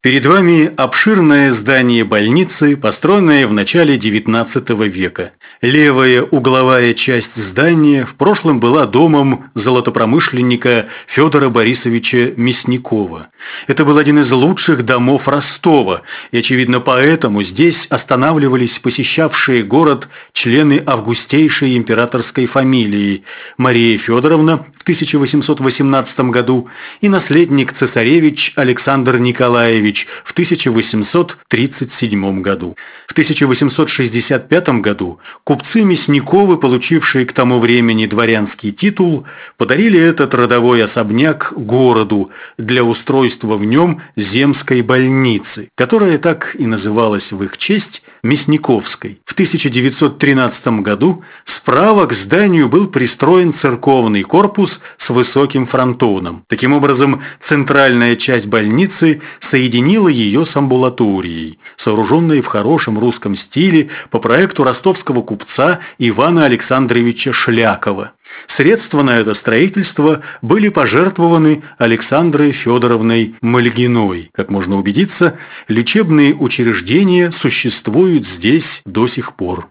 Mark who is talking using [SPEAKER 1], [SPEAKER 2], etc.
[SPEAKER 1] Перед вами обширное здание больницы, построенное в начале XIX века. Левая угловая часть здания в прошлом была домом золотопромышленника Федора Борисовича Мясникова. Это был один из лучших домов Ростова, и, очевидно, поэтому здесь останавливались посещавшие город члены августейшей императорской фамилии Мария Федоровна в 1818 году и наследник цесаревич Александр Николаевич в 1837 году. В 1865 году купцы Мясниковы, получившие к тому времени дворянский титул, подарили этот родовой особняк городу для устройства в нем земской больницы, которая так и называлась в их честь Мясниковской. В 1913 году справа к зданию был пристроен церковный корпус с высоким фронтоном. Таким образом, центральная часть больницы соединила ее с амбулаторией, сооруженной в хорошем русском стиле по проекту ростовского купца Ивана Александровича Шлякова. Средства на это строительство были пожертвованы Александрой Федоровной Мальгиной. Как можно убедиться, лечебные учреждения существуют здесь до сих пор.